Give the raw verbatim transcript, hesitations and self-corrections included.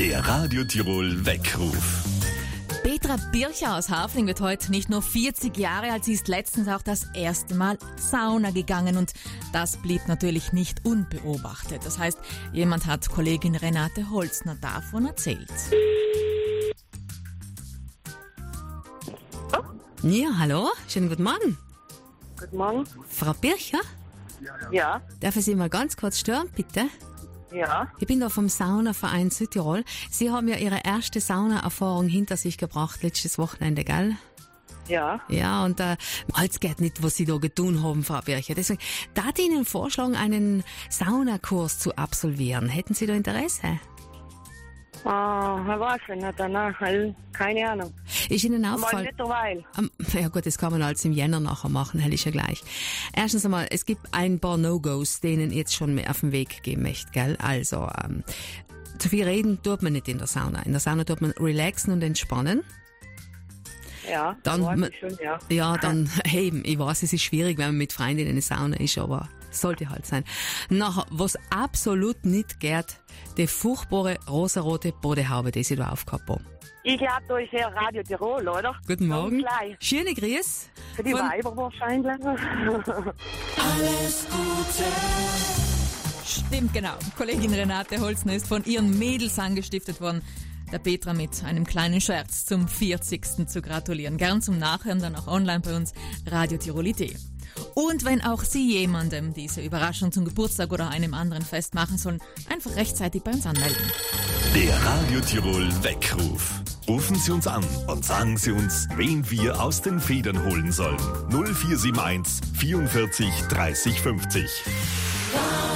Der Radio Tirol Weckruf. Petra Bircher aus Hafling wird heute nicht nur vierzig Jahre alt, sie ist letztens auch das erste Mal Sauna gegangen und das blieb natürlich nicht unbeobachtet. Das heißt, jemand hat Kollegin Renate Holzner davon erzählt. Ja, hallo, schönen guten Morgen. Guten Morgen. Frau Bircher? Ja. Darf ich Sie mal ganz kurz stören, bitte? Ja. Ich bin da vom Saunaverein Südtirol. Sie haben ja Ihre erste Saunaerfahrung hinter sich gebracht, letztes Wochenende, gell? Ja. Ja, und äh, alles geht nicht, was Sie da getan haben, Frau Bircher. Deswegen darf ich Ihnen vorschlagen, einen Saunakurs zu absolvieren. Hätten Sie da Interesse? Ah, uh, weiß ich nicht, danach, keine Ahnung. Ist Ihnen Mal aufgefallen? nicht derweil. Um, ja gut, das kann man alles im Jänner nachher machen, hell ist ja gleich. Erstens einmal, es gibt ein paar No-Gos, denen ich jetzt schon mehr auf den Weg gehen möchte, gell? Also, ähm, zu viel reden tut man nicht in der Sauna. In der Sauna tut man relaxen und entspannen. Ja, Dann, weiß man, ich schon, ja. Ja, dann, hey, ich weiß, es ist schwierig, wenn man mit Freunden in einer Sauna ist, aber sollte halt sein. Nachher, was absolut nicht geht, die furchtbare rosarote Bodehaube, die sie da aufgehabt haben. Ich glaube, da ist ja Radio Tirol, oder? Guten Morgen. Ganz gleich. Schöne Grüße. Für die Von- Weiber wahrscheinlich. Alles Gute. Stimmt, genau. Kollegin Renate Holzner ist von ihren Mädels angestiftet worden, der Petra mit einem kleinen Scherz zum vierzigsten zu gratulieren. Gern zum Nachhören, dann auch online bei uns, Radio Tirol punkt I T. Und wenn auch Sie jemandem diese Überraschung zum Geburtstag oder einem anderen Fest machen sollen, einfach rechtzeitig bei uns anmelden. Der Radio Tirol Weckruf. Rufen Sie uns an und sagen Sie uns, wen wir aus den Federn holen sollen. null vier sieben eins vierundvierzig dreißig fünfzig.